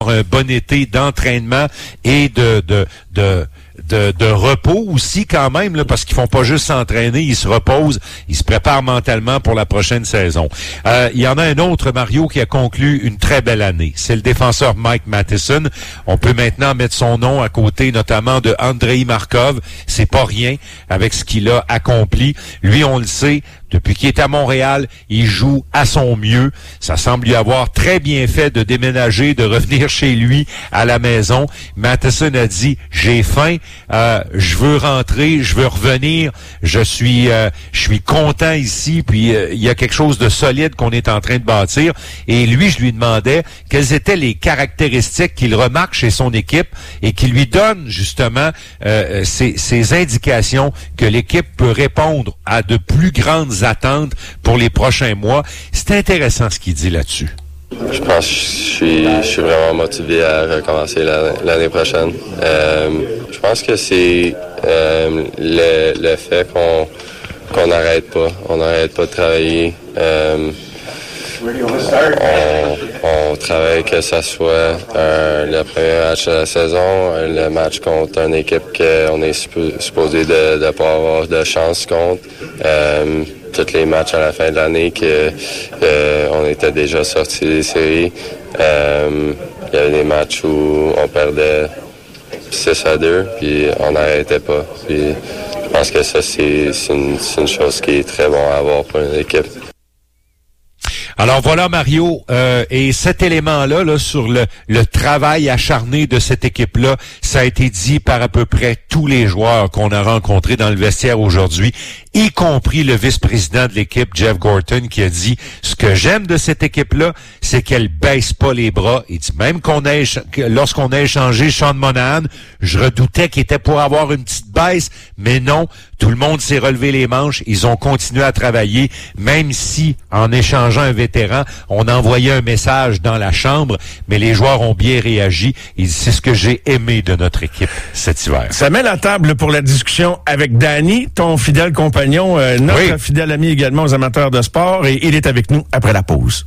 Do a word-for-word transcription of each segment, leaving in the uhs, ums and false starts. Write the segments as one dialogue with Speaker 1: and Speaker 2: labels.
Speaker 1: un bon été d'entraînement et de de de de, de repos aussi quand même là, parce qu'ils font pas juste s'entraîner, ils se reposent, ils se préparent mentalement pour la prochaine saison. Euh, il y en a un autre, Mario, qui a conclu une très belle année. C'est le défenseur Mike Matheson. On peut maintenant mettre son nom à côté notamment de Andrei Markov. C'est pas rien avec ce qu'il a accompli. Lui, on le sait, depuis qu'il est à Montréal, il joue à son mieux. Ça semble lui avoir très bien fait de déménager, de revenir chez lui à la maison. Matheson a dit, j'ai faim, euh, je veux rentrer, je veux revenir, je suis euh, je suis content ici, puis euh, il y a quelque chose de solide qu'on est en train de bâtir. Et lui, je lui demandais quelles étaient les caractéristiques qu'il remarque chez son équipe et qui lui donnent justement euh, ces, ces indications que l'équipe peut répondre à de plus grandes attentes pour les prochains mois. C'est intéressant ce qu'il dit là-dessus.
Speaker 2: Je pense que je suis, je suis vraiment motivé à recommencer l'année, l'année prochaine. Euh, je pense que c'est euh, le, le fait qu'on qu'on n'arrête pas. On n'arrête pas de travailler. Euh, on, on travaille que ce soit euh, le premier match de la saison, le match contre une équipe qu'on est supposé de ne pas avoir de chance contre. Euh, tous les matchs à la fin de l'année que euh, on était déjà sortis des séries. Euh, il y avait des matchs où on perdait six à deux, puis on n'arrêtait pas. Puis je pense que ça, c'est, c'est, une, c'est une chose qui est très bon à avoir pour une équipe.
Speaker 1: Alors voilà, Mario, euh, et cet élément-là, là, sur le, le travail acharné de cette équipe-là, ça a été dit par à peu près tous les joueurs qu'on a rencontrés dans le vestiaire aujourd'hui, y compris le vice-président de l'équipe, Jeff Gorton, qui a dit « Ce que j'aime de cette équipe-là, c'est qu'elle baisse pas les bras. » Il dit même qu'on a écha- lorsqu'on a échangé Sean Monahan, je redoutais qu'il était pour avoir une petite baisse, mais non, tout le monde s'est relevé les manches, ils ont continué à travailler, même si, en échangeant un vétéran, on envoyait un message dans la chambre, mais les joueurs ont bien réagi. Il dit, c'est ce que j'ai aimé de notre équipe cet hiver.
Speaker 3: Ça met la table pour la discussion avec Danny, ton fidèle compagnon, euh, notre oui. fidèle ami également aux amateurs de sport, et il est avec nous après la pause.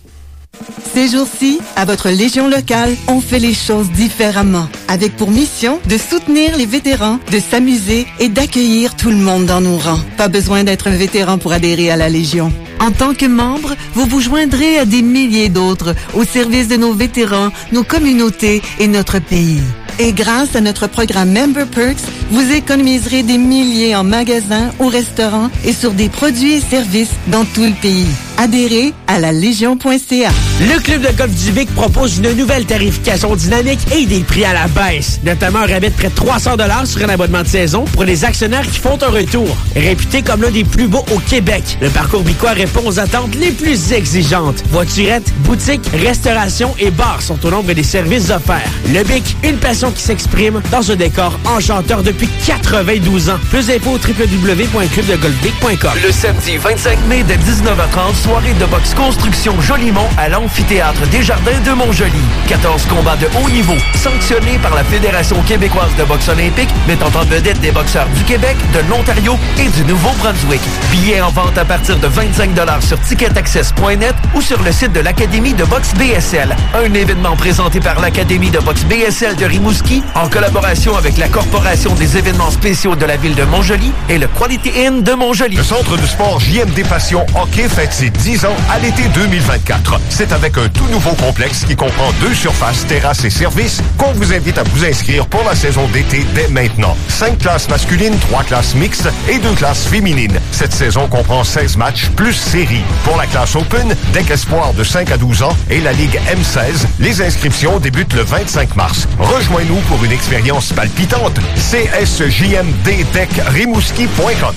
Speaker 4: Ces jours-ci, à votre Légion locale, on fait les choses différemment, avec pour mission de soutenir les vétérans, de s'amuser et d'accueillir tout le monde dans nos rangs. Pas besoin d'être un vétéran pour adhérer à la Légion. En tant que membre, vous vous joindrez à des milliers d'autres au service de nos vétérans, nos communautés et notre pays. Et grâce à notre programme Member Perks, vous économiserez des milliers en magasins, au restaurant et sur des produits et services dans tout le pays. Adhérez à la légion point c a.
Speaker 5: Le Club de golf du Vic propose une nouvelle tarification dynamique et des prix à la baisse. Notamment un rabais de près de trois cents dollars sur un abonnement de saison pour les actionnaires qui font un retour. Réputé comme l'un des plus beaux au Québec, le parcours bicois répond aux attentes les plus exigeantes. Voiturettes, boutiques, restauration et bars sont au nombre des services offerts. Le Bic, une passion qui s'exprime dans un décor enchanteur depuis quatre-vingt-douze ans. Plus d'infos au w w w point club de golf vic point com.
Speaker 6: Le samedi vingt-cinq mai dès dix-neuf heures trente, soirée de boxe construction Jolimont à l'amphithéâtre Desjardins de Montjoly. quatorze combats de haut niveau, sanctionnés par la Fédération québécoise de boxe olympique, mettant en vedette des boxeurs du Québec, de l'Ontario et du Nouveau-Brunswick. Billets en vente à partir de vingt-cinq dollars sur ticket access point net ou sur le site de l'Académie de boxe B S L. Un événement présenté par l'Académie de boxe B S L de Rimouski en collaboration avec la Corporation des événements spéciaux de la ville de Montjoly et le Quality Inn de Montjoly.
Speaker 7: Le Centre de sport J M D Passion Hockey fête ses dix ans à l'été deux mille vingt-quatre. C'est avec un tout nouveau complexe qui comprend deux surfaces, terrasses et services qu'on vous invite à vous inscrire pour la saison d'été dès maintenant. Cinq classes masculines, trois classes mixtes et deux classes féminines. Cette saison comprend seize matchs plus séries. Pour la classe Open, deck espoir de cinq à douze ans et la Ligue M seize, les inscriptions débutent le vingt-cinq mars. Rejoins-nous pour une expérience palpitante. c s j m d deck rimouski point com.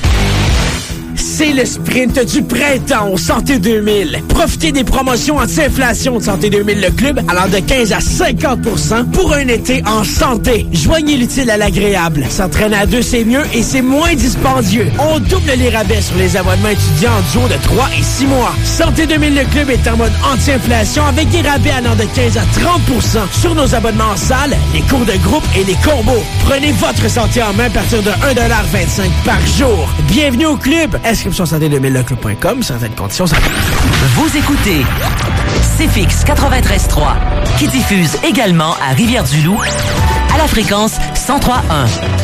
Speaker 5: C'est le sprint du printemps au Santé deux mille. Profitez des promotions anti-inflation de Santé deux mille, le club, allant de quinze à cinquante pour cent pour un été en santé. Joignez l'utile à l'agréable. S'entraîner à deux, c'est mieux et c'est moins dispendieux. On double les rabais sur les abonnements étudiants en duo de trois et six mois. Santé deux mille, le club est en mode anti-inflation avec des rabais allant de quinze à trente pour cent sur nos abonnements en salle, les cours de groupe et les combos. Prenez votre santé en main à partir de un dollar vingt-cinq par jour. Bienvenue au club. Est-ce Inscription santé deux mille le club point com, certaines conditions.
Speaker 8: Vous écoutez C F X quatre-vingt-treize trois, qui diffuse également à Rivière-du-Loup, à la fréquence cent trois point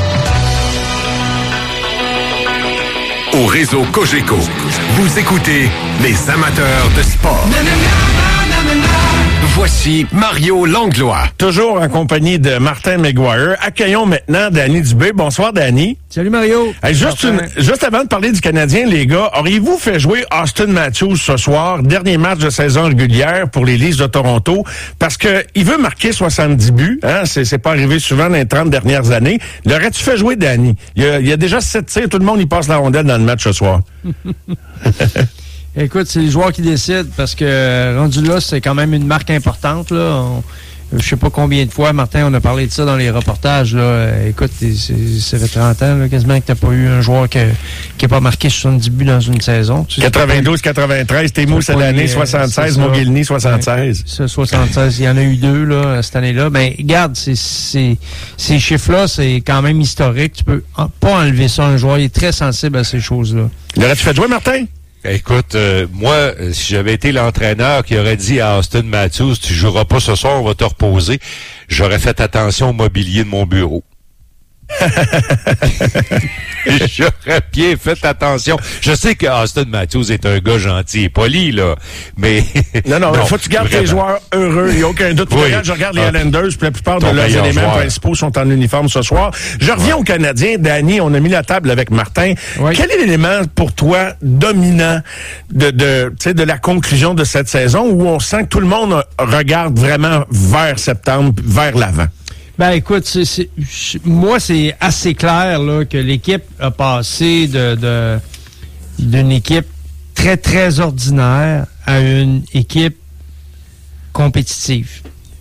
Speaker 8: un.
Speaker 9: Au réseau Cogeco, vous écoutez les amateurs de sport. Voici Mario Langlois.
Speaker 3: Toujours en compagnie de Martin McGuire. Accueillons maintenant Danny Dubé. Bonsoir, Danny.
Speaker 5: Salut, Mario.
Speaker 3: Hey, juste, une, juste avant de parler du Canadien, les gars, auriez-vous fait jouer Austin Matthews ce soir, dernier match de saison régulière pour les Leafs de Toronto, parce que il veut marquer soixante-dix buts, hein, c'est, c'est pas arrivé souvent dans les trente dernières années. L'aurais-tu fait jouer, Danny? Il y a, il y a déjà sept tirs, tout le monde y passe la rondelle dans le match ce soir.
Speaker 10: Écoute, c'est les joueurs qui décident parce que rendu là, c'est quand même une marque importante. Là. On, je sais pas combien de fois, Martin, on a parlé de ça dans les reportages. Là. Écoute, c'est, ça fait trente ans là, quasiment que t'as pas eu un joueur qui n'a pas marqué soixante-dix buts dans une saison. Tu sais,
Speaker 3: quatre-vingt-douze quatre-vingt-treize, Timo Sellanné, soixante-seize, Mogilny, soixante-seize.
Speaker 10: Ça, soixante-seize, il y en a eu deux là, cette année-là. Mais regarde, c'est, c'est, ces chiffres-là, c'est quand même historique. Tu peux pas enlever ça à un joueur. Il est très sensible à ces choses-là.
Speaker 3: L'aurais-tu fait jouer, Martin?
Speaker 1: Écoute, euh, moi, si j'avais été l'entraîneur qui aurait dit à Austin Matthews, tu joueras pas ce soir, on va te reposer, j'aurais fait attention au mobilier de mon bureau. J'aurais bien fait attention. Je sais que Austin Matthews est un gars gentil et poli, là, mais...
Speaker 3: Non, non, il faut que tu gardes tes joueurs heureux, il n'y a aucun doute. Oui. Regarde, je regarde les ah, Islanders, puis la plupart de leurs éléments joueur. principaux sont en uniforme ce soir. Je reviens ouais. aux Canadiens. Danny, on a mis la table avec Martin. Oui. Quel est l'élément pour toi dominant de, de, tu sais, de la conclusion de cette saison où on sent que tout le monde regarde vraiment vers septembre, vers l'avant?
Speaker 10: Ben écoute, c'est, c'est, moi c'est assez clair là que l'équipe a passé de, de d'une équipe très très ordinaire à une équipe compétitive.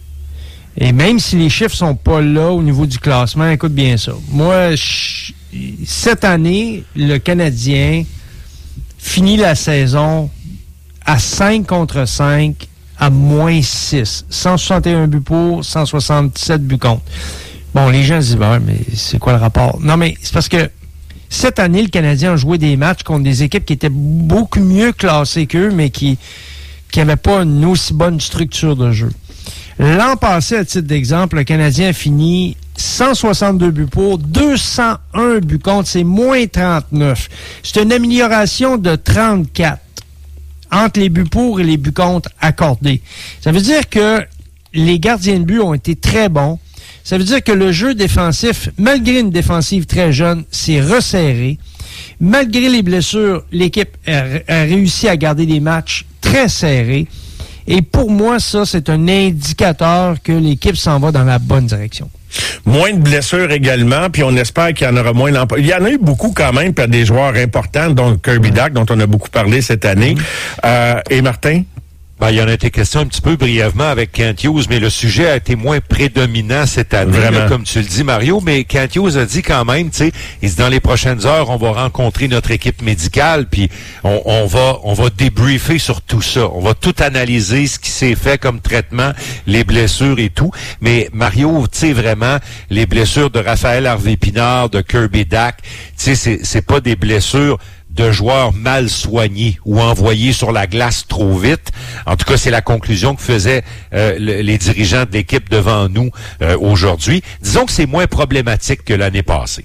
Speaker 10: Et même si les chiffres sont pas là au niveau du classement, écoute bien ça. Moi, je, cette année, le Canadien finit la saison à cinq contre cinq. À moins six. cent soixante et un buts pour, cent soixante-dix-sept buts contre. Bon, les gens se disent, ben, mais c'est quoi le rapport? Non, mais c'est parce que cette année, le Canadien a joué des matchs contre des équipes qui étaient beaucoup mieux classées qu'eux, mais qui qui n'avaient pas une aussi bonne structure de jeu. L'an passé, à titre d'exemple, le Canadien a fini cent soixante-deux buts pour, deux cent un buts contre, c'est moins trente-neuf. C'est une amélioration de trente-quatre. Entre les buts pour et les buts contre accordés. Ça veut dire que les gardiens de but ont été très bons. Ça veut dire que le jeu défensif, malgré une défensive très jeune, s'est resserré. Malgré les blessures, l'équipe a, a réussi à garder des matchs très serrés. Et pour moi, ça, c'est un indicateur que l'équipe s'en va dans la bonne direction.
Speaker 3: Moins de blessures également, puis on espère qu'il y en aura moins l'an prochain. Il y en a eu beaucoup quand même, puis des joueurs importants, dont Kirby Dach, dont on a beaucoup parlé cette année. Euh, et Martin?
Speaker 1: Ben, il y en a été question un petit peu brièvement avec Kent Hughes, mais le sujet a été moins prédominant cette année, là, comme tu le dis, Mario. Mais Kent Hughes a dit quand même, tu sais, il dit dans les prochaines heures, on va rencontrer notre équipe médicale, puis on, on va on va débriefer sur tout ça. On va tout analyser, ce qui s'est fait comme traitement, les blessures et tout. Mais Mario, tu sais, vraiment, les blessures de Raphaël Harvey-Pinard, de Kirby Dach, tu sais, c'est, c'est pas des blessures de joueurs mal soignés ou envoyés sur la glace trop vite. En tout cas, c'est la conclusion que faisaient euh, le, les dirigeants de l'équipe devant nous euh, aujourd'hui. Disons que c'est moins problématique que l'année passée.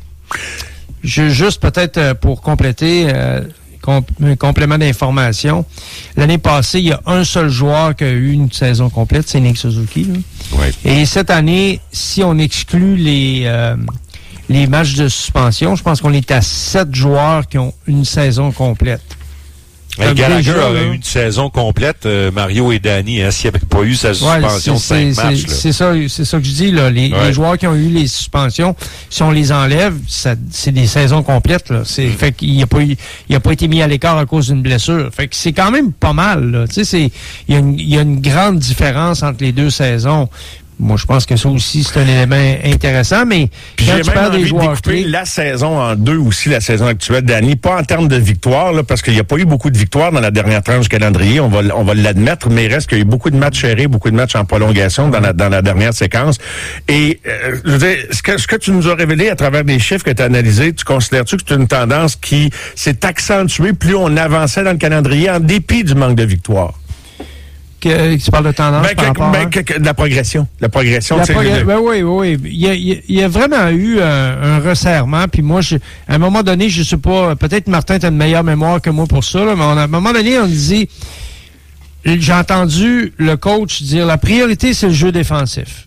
Speaker 10: Je, juste peut-être euh, pour compléter euh, com- un complément d'information. L'année passée, il y a un seul joueur qui a eu une saison complète, c'est Nick Suzuki. Là.
Speaker 1: Ouais.
Speaker 10: Et cette année, si on exclut les... Euh, les matchs de suspension, je pense qu'on est à sept joueurs qui ont une saison complète.
Speaker 1: Hey, Gallagher aurait eu une saison complète, euh, Mario et Danny, hein, s'il n'y avait pas eu sa suspension
Speaker 10: ouais, c'est,
Speaker 1: de cinq matchs.
Speaker 10: C'est, c'est, ça, c'est ça que je dis. Là. Les, ouais. les joueurs qui ont eu les suspensions, si on les enlève, ça, c'est des saisons complètes. Là. C'est, mm. Fait qu'il n'a pas, pas été mis à l'écart à cause d'une blessure. Fait que c'est quand même pas mal. Là. Tu sais, c'est, il y a une, il y a une grande différence entre les deux saisons. Moi, je pense que ça aussi, c'est un élément intéressant, mais
Speaker 3: puis
Speaker 10: quand
Speaker 3: j'ai
Speaker 10: tu
Speaker 3: même
Speaker 10: parles
Speaker 3: envie
Speaker 10: des joueurs
Speaker 3: de découper
Speaker 10: clés,
Speaker 3: la saison en deux aussi, la saison actuelle, Danny, pas en termes de victoires, là, parce qu'il n'y a pas eu beaucoup de victoires dans la dernière tranche du calendrier, on va, on va l'admettre, mais il reste qu'il y a eu beaucoup de matchs serrés, beaucoup de matchs en prolongation dans la, dans la dernière séquence. Et, euh, je veux dire, ce que, ce que tu nous as révélé à travers des chiffres que tu as analysés, tu considères-tu que c'est une tendance qui s'est accentuée plus on avançait dans le calendrier en dépit du manque de victoires?
Speaker 10: Que, tu parles de tendance
Speaker 3: ben,
Speaker 10: par
Speaker 3: que,
Speaker 10: rapport
Speaker 3: ben,
Speaker 10: à...
Speaker 3: que, que, de la progression. La progression,
Speaker 10: La
Speaker 3: tu sais.
Speaker 10: progr...
Speaker 3: Le...
Speaker 10: Ben oui, oui, oui. Il y a, il y a vraiment eu un, un resserrement. Puis moi, je, à un moment donné, je sais pas, peut-être Martin, tu as une meilleure mémoire que moi pour ça, là, mais on, à un moment donné, on disait, j'ai entendu le coach dire, la priorité, c'est le jeu défensif.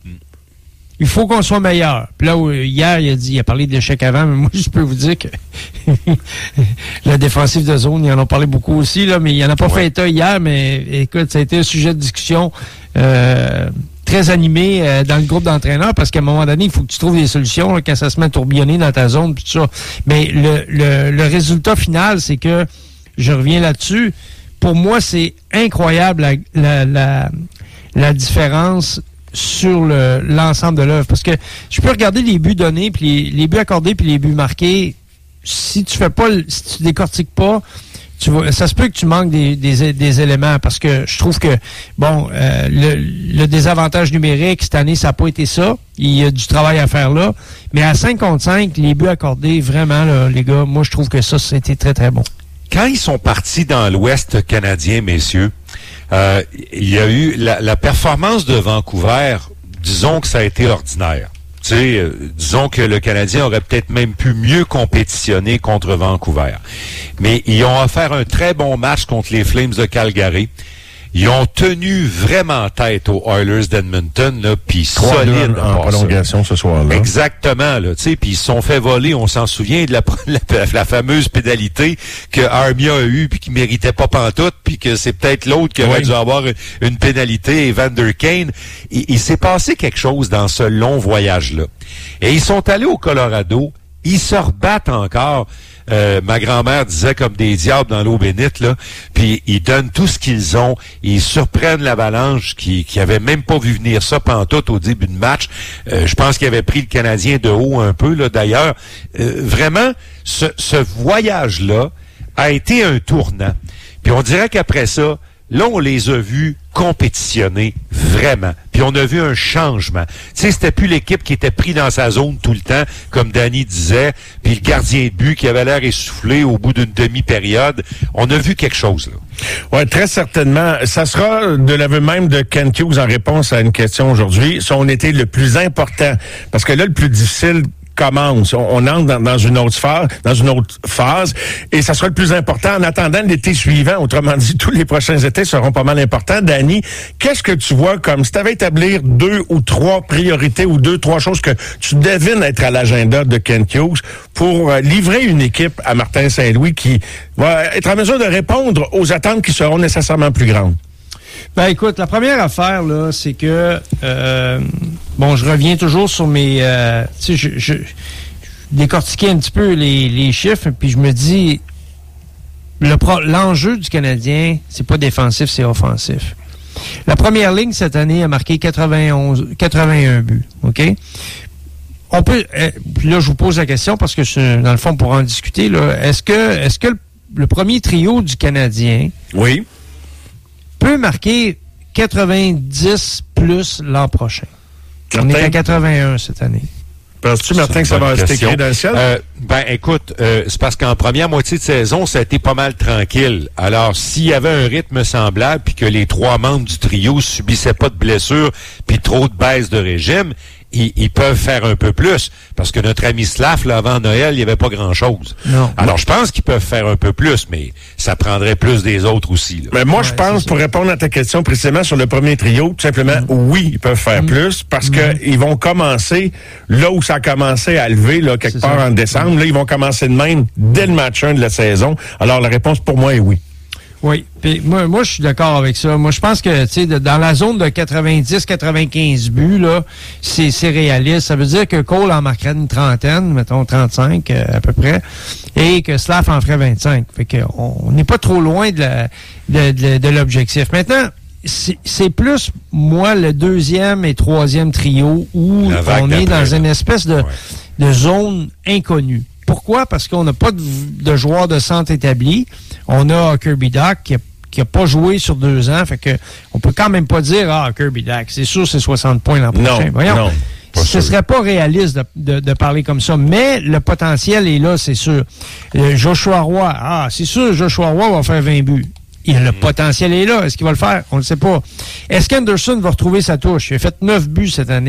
Speaker 10: Il faut qu'on soit meilleur. Puis là, hier, il a dit, il a parlé d'échec avant, mais moi, je peux vous dire que la défensive de zone, ils en ont parlé beaucoup aussi, là, mais il en a pas ouais. fait état hier, mais écoute, ça a été un sujet de discussion euh, très animé euh, dans le groupe d'entraîneurs, parce qu'à un moment donné, il faut que tu trouves des solutions là, quand ça se met à tourbillonner dans ta zone, puis tout ça. Mais le, le, le résultat final, c'est que, je reviens là-dessus, pour moi, c'est incroyable la, la, la, la différence sur le, l'ensemble de l'œuvre. Parce que je peux regarder les buts donnés, puis les, les buts accordés, puis les buts marqués. Si tu fais pas, si tu décortiques pas, tu vois, ça se peut que tu manques des, des, des éléments. Parce que je trouve que, bon, euh, le, le désavantage numérique, cette année, ça n'a pas été ça. Il y a du travail à faire là. Mais à cinq contre cinq, les buts accordés, vraiment, là, les gars, moi, je trouve que ça, c'était très, très bon.
Speaker 1: Quand ils sont partis dans l'Ouest canadien, messieurs, Euh, il y a eu la, la performance de Vancouver, disons que ça a été ordinaire. Tu sais, euh, disons que le Canadien aurait peut-être même pu mieux compétitionner contre Vancouver. Mais ils ont offert un très bon match contre les Flames de Calgary. Ils ont tenu vraiment tête aux Oilers d'Edmonton, là, puis solide
Speaker 3: en, en prolongation ce soir-là.
Speaker 1: Exactement, là, tu sais, puis ils se sont fait voler, on s'en souvient de la, la, la fameuse pénalité que Armia a eue puis qui méritait pas pantoute, puis que c'est peut-être l'autre qui aurait oui. dû avoir une, une pénalité, Evander Kane. Il, il s'est passé quelque chose dans ce long voyage-là. Et ils sont allés au Colorado, ils se rebattent encore. Euh, ma grand-mère disait comme des diables dans l'eau bénite, là, puis ils donnent tout ce qu'ils ont, ils surprennent l'Avalanche qui qui avait même pas vu venir ça pantoute au début de match. Euh, je pense qu'ils avaient pris le Canadien de haut un peu, là, d'ailleurs. Euh, vraiment, ce, ce voyage-là a été un tournant. Puis on dirait qu'après ça, là, on les a vus compétitionner vraiment. Puis on a vu un changement. Tu sais, c'était plus l'équipe qui était pris dans sa zone tout le temps, comme Danny disait, puis le gardien de but qui avait l'air essoufflé au bout d'une demi-période. On a vu quelque chose, là.
Speaker 3: Oui, très certainement. Ça sera de l'aveu même de Ken Hughes en réponse à une question aujourd'hui. Ça, on était le plus important. Parce que là, le plus difficile commence. On, on entre dans, dans une autre phase, dans une autre phase, et ça sera le plus important en attendant l'été suivant. Autrement dit, tous les prochains étés seront pas mal importants. Danny, qu'est-ce que tu vois comme si tu avais établir deux ou trois priorités ou deux, trois choses que tu devines être à l'agenda de Ken Hughes pour euh, livrer une équipe à Martin Saint-Louis qui va être en mesure de répondre aux attentes qui seront nécessairement plus grandes?
Speaker 10: Ben écoute, la première affaire, là, c'est que euh, bon, je reviens toujours sur mes euh, tu sais, je, je, je décortiquais un petit peu les, les chiffres, puis je me dis le pro, l'enjeu du Canadien, c'est pas défensif, c'est offensif. La première ligne cette année a marqué quatre-vingt-onze, quatre-vingt-un buts, OK? On peut euh, puis là je vous pose la question parce que je, dans le fond pour en discuter là, est-ce que est-ce que le, le premier trio du Canadien
Speaker 3: oui
Speaker 10: peut marquer quatre-vingt-dix plus l'an prochain.
Speaker 3: Martin,
Speaker 10: on est à quatre-vingt-un cette année.
Speaker 3: Penses-tu, Martin, que ça va rester écrit dans le ciel?
Speaker 1: Euh, ben, écoute, euh, c'est parce qu'en première moitié de saison, ça a été pas mal tranquille. Alors, s'il y avait un rythme semblable, puis que les trois membres du trio subissaient pas de blessures, puis trop de baisse de régime, Ils, ils peuvent faire un peu plus. Parce que notre ami Slav, là, avant Noël, il n'y avait pas grand-chose.
Speaker 10: Non.
Speaker 1: Alors, je pense qu'ils peuvent faire un peu plus, mais ça prendrait plus des autres aussi. Là.
Speaker 3: Mais moi,
Speaker 10: ouais,
Speaker 3: je pense, pour répondre à ta question précisément sur le premier trio, tout simplement, mm. oui, ils peuvent faire mm. plus parce mm. que ils vont commencer là où ça a commencé à lever, là, quelque c'est part ça. En décembre. Mm. Là, ils vont commencer de même dès le match un de la saison. Alors, la réponse pour moi est oui.
Speaker 10: Oui, puis moi, moi je suis d'accord avec ça. Moi, je pense que, tu sais, dans la zone de quatre-vingt-dix quatre-vingt-quinze buts, là, c'est, c'est réaliste. Ça veut dire que Cole en marquerait une trentaine, mettons trente-cinq euh, à peu près, et que Slav en ferait vingt-cinq. Fait que on n'est pas trop loin de, la, de, de, de l'objectif. Maintenant, c'est, c'est plus, moi, le deuxième et troisième trio où on est dans une espèce de, ouais. de zone inconnue. Pourquoi? Parce qu'on n'a pas de, de joueur de centre établi. On a Kirby Dach qui a qui a pas joué sur deux ans, fait que on peut quand même pas dire, ah, Kirby Dach, c'est sûr c'est soixante points l'an prochain.
Speaker 3: Non,
Speaker 10: Voyons,
Speaker 3: non,
Speaker 10: ce
Speaker 3: sûr.
Speaker 10: serait pas réaliste de, de, de parler comme ça, mais le potentiel est là, c'est sûr. Euh, Joshua Roy, ah, c'est sûr, Joshua Roy va faire vingt buts. Et le mm-hmm. potentiel est là. Est-ce qu'il va le faire? On ne le sait pas. Est-ce qu'Anderson va retrouver sa touche? Il a fait neuf buts cette année.